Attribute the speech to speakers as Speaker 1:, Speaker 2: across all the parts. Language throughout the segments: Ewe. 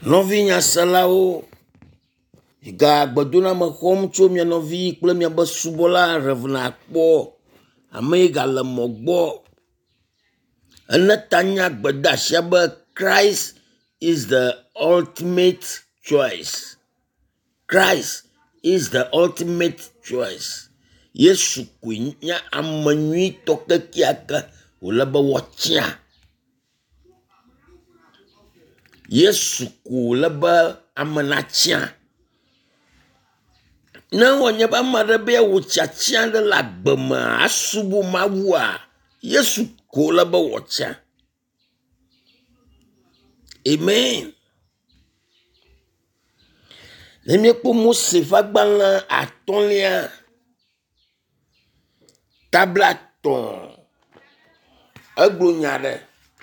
Speaker 1: Novinya salao, ga gbadona me xɔm tso mia novi kple miabe subɔla revna kpɔ ame yi gale mɔ gbɔ. Ene tanya gbedasia be Christ is the ultimate choice. Christ is the ultimate choice. Yesu koe nye ame nyuitɔ kekeake wòle be woatia. Yesu ko le be ame natia. Ne wònye be ame aɖe be wòtsiatsia ɖe le agbe me asubu Mawua, Yesu ko le be wòtsia. Amen. Ne miekpɔ Mose ƒe agbalẽ 5 tabla 3 egblɔ nya ɖe.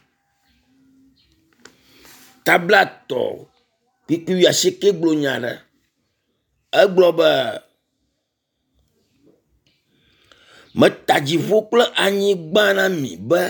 Speaker 1: Tabla 3 kpikpi 9 gblɔ nya ɖe. Egblɔ be meta dziƒo kple anyigba na mi be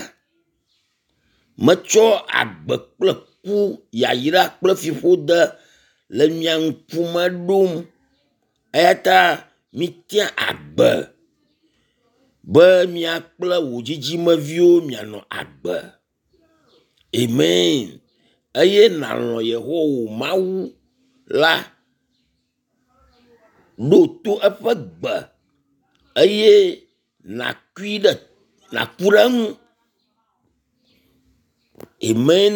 Speaker 1: metsɔ agbe kple ku yayra kple fiƒode le mia ŋkume ɖom, eya ta mitia agbe be mia kple wò dzidzimeviwo mianɔ agbe. Amen. Eye nàlɔ Yehowa wò Mawu la ɖo to eƒe gbe eye nàku ɖe eŋu. Amen.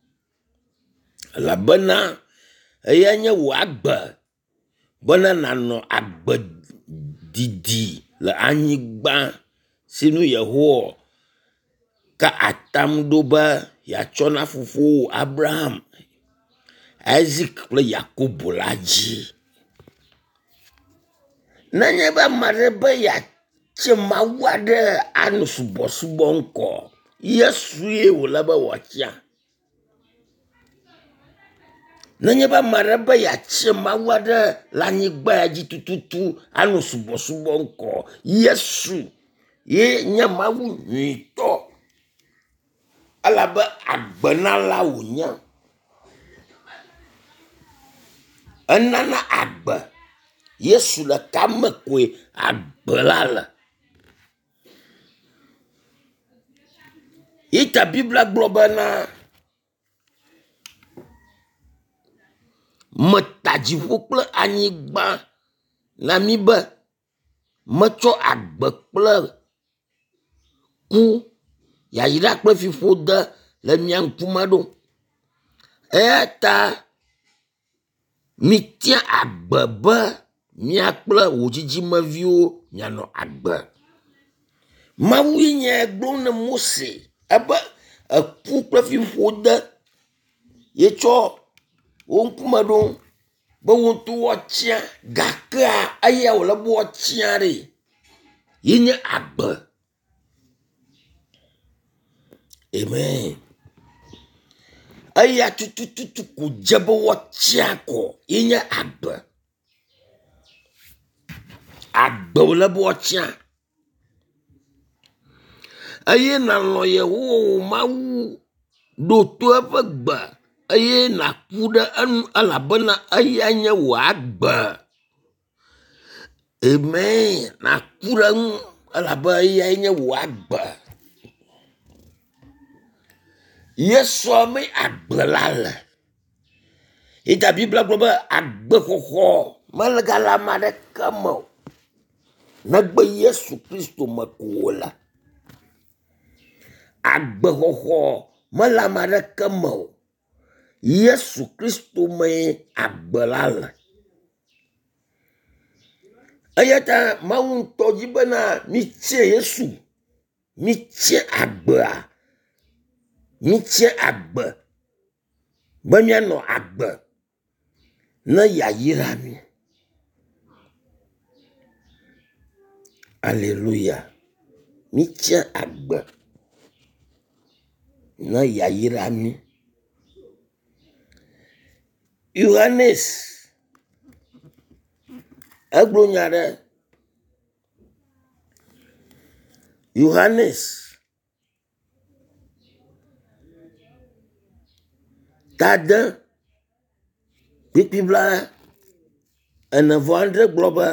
Speaker 1: Elabena eya nye wò agbe bena nànɔ agbe didi le anyigba si nu Yehowa ka atam ɖo be yeatsɔ na fofowò Abraham, Isaac kple Yakobo la dzi. Nenye be ame aɖe be yeatse Mawu aɖe anɔ subɔsubɔ ŋkɔ, Yesue wòle be wòatsia. Nenye be ame aɖe be yeatse Mawu aɖe le anyigba ya dzi tututu anɔ subɔsubɔ ŋkɔ, Yesu ye nye Mawu nyuitɔ. Elabe agbenala wònye. Enana agbe. Yesu ɖeka me koe agbe la le. Yita Biblia gblɔ bena meta dziƒo kple anyigba na mi be metsɔ agbe kple ku yayra kple fiƒode le mia ŋkume ɖo. Eya ta mitia agbe be mia kple wò dzidzimeviwo mianɔ agbe. Mawu yi nye gblɔ ne Mose ebe eku kple fiƒode yetsɔ wo ŋkume ɖo be wo ŋutɔ woatsia, gakea eya wòle be woatsia ɖe yi nye agbe. Amen. Eya tutututu ko dze be woatsia kɔ yi nye agbe. Agbe wòle be woatsia. Eye nàlɔ Yehowa wò Mawu ɖo to eƒe gbe eye nàku ɖe enu elabena eya nye wò agbe. Amen. Nàku ɖe enu elabena eya nye wò agbe. Yesua me agbe la le. Ita Biblia gblɔ be agbexɔxɔ mele gale ame aɖeke me o, negbe Yesu Kristo me ko wòle. Agbexɔxɔ mele ame aɖeke me o, Yesu Kristo me agbe la le. Eya ta Mawu ŋutɔ dzi bena mitsie Yesu, mitsie agbea, mitsie agbe be mianɔ agbe ne yayra mi. Alleluia. Mitsie agbe ne yayra mi. Yohanes egblɔ nya ɖe. Yohanes 10 Kpikpibla ene vɔ andre gblɔ be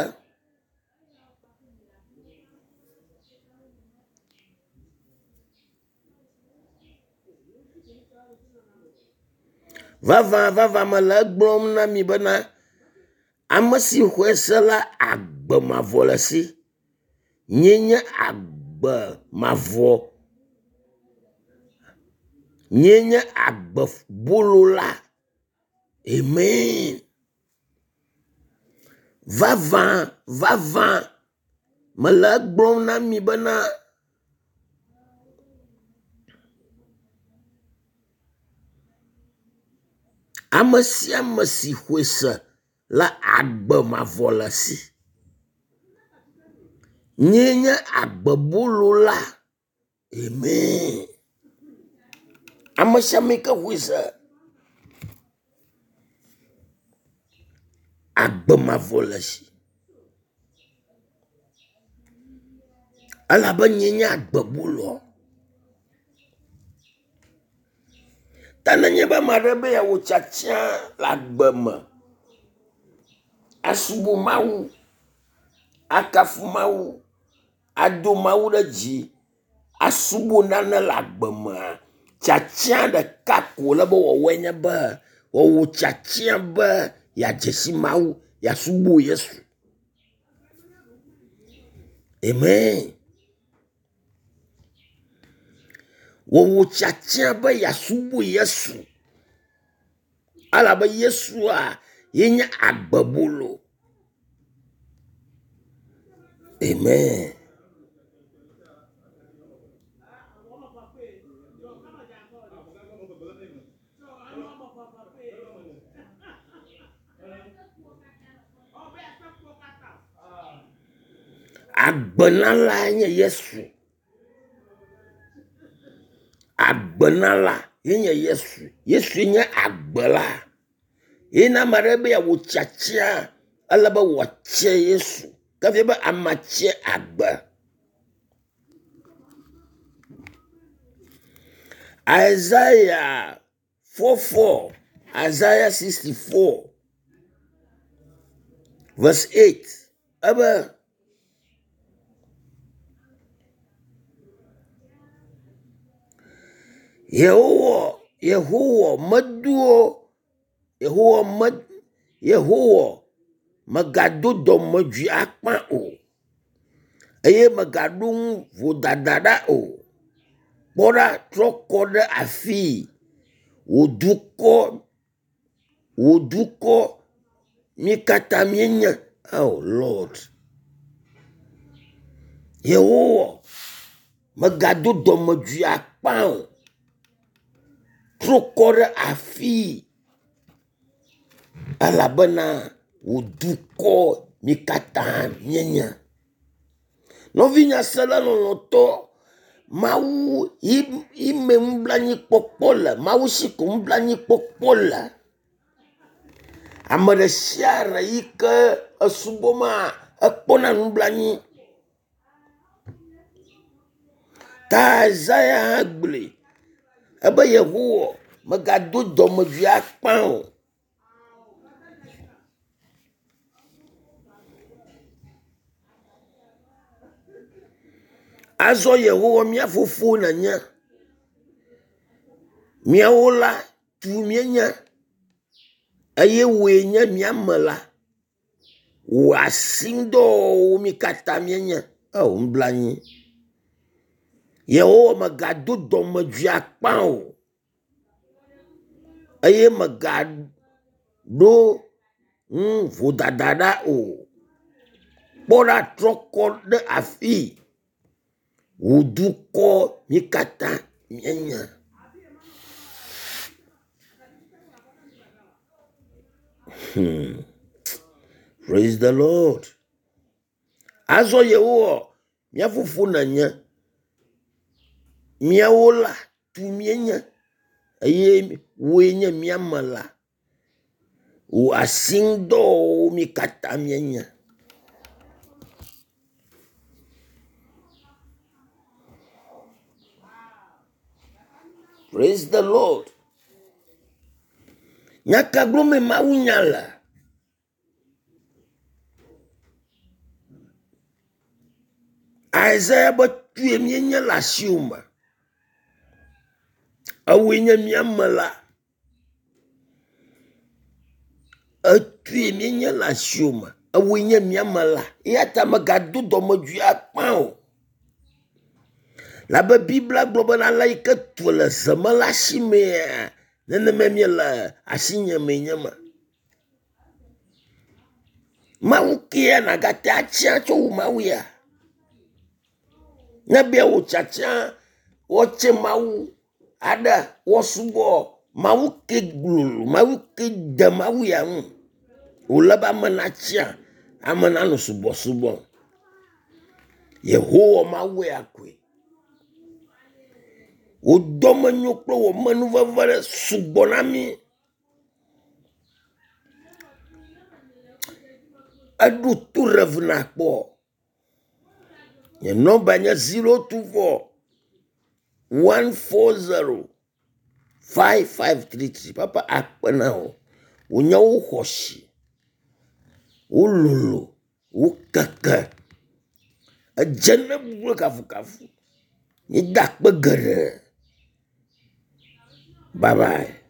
Speaker 1: vava mele egblɔm na mi bena ame si xɔe se la agbe mavɔ le si nye agbe mavɔ nye agbe bolo la. Amen. Vava mele egblɔm na mi bena ame sia ame si xɔe se la agbe mavɔ le si nye agbe bolo la. Amen. Ame sia ame ke xɔe se agbe mavɔ le si elabe nye agbe bolo. Ta nenye be maɖe be yawo tiatia le agbe me asubo Mawu, akafu Mawu, ado Mawu ɖe dzi, asubo nane le agbe mea, tiatia ɖeka ko le be wɔwɔe nye be wɔwɔ tiatia be yadzesi Mawu, yasubo Yesu. Amen. Wɔwɔ tiatia be yasubo Yesu. Alabe Yesua yenye agbe bolo. Amen. Agbenala nye Yesu. Agbenala yenye Yesu. Yesu nye agbela. Ina marebe ya wuchachia alaba wache Yesu. Kavyebe amache agbe. Isaiah 4:4. Isaiah 64. Verse 8. Aba Yehowa meduo Yehowa megado dɔmedzoe akpa o eye megado vodadada o. Kpɔɖa trɔ kɔ ɖe afii wò dukɔ mi katã mienye. Oh Lord. Yehowa megado dɔmedzoe akpa o. Trɔ kɔ ɖe afii elabena wò dukɔ mi katã mienye. Nɔvinya se le lɔlɔtɔ, Mawu ime nublanyi kpɔkpɔ le, Mawu si ko nublanyi kpɔkpɔ le. Ame ɖe sia ɖe yi ke esubɔma ekpɔna nublanyi. Ta Isaiah hã gblɔe ebe Yehowa megado dɔmedzoe akpa o. Azɔ Yehowa mia fofo nenye. Miawo la tu mienye eye woe nye mia me la. Wò asindɔwo mi katã mienye. Oh nublanyi. Yehowa megado dɔmedzoe akpa o eye megado vodadada o. Kpɔɖa trɔ kɔ ɖe afii wò dukɔ mi katã mienye. Praise the Lord. Azɔ Yehowa mia fofo nenye. Miawo la tu mienye eye woe nye mia me la. Wò asindɔwo mi katã mienye. Praise the Lord. Nyaka glome mawu nyala. Isaiah ba tuye mienya la siuma. Awenya miamala. A tuye mienya la siuma. Awenya miamala. Yata magadu domo juya pao. La Bible global la iketu la zamala shime. Nene memye la asinya menyama. Mawu kia na gate achia cho mawu ya. Nabia wo chacha woche mawu ada wosubo mawu ke glulu mawu ke de mawu ya mu. Ulaba manachia amana no subo. Yehowa mawu ya kwe. O doma nyoklo wo manu vavare subonami. Adu tu revna po. Ye number nya 024 140 5533. Papa akpana ho. Unya uhoshi. Ululu. Ukaka. Ajana buwe kafu. Ni dak begere. Bye bye.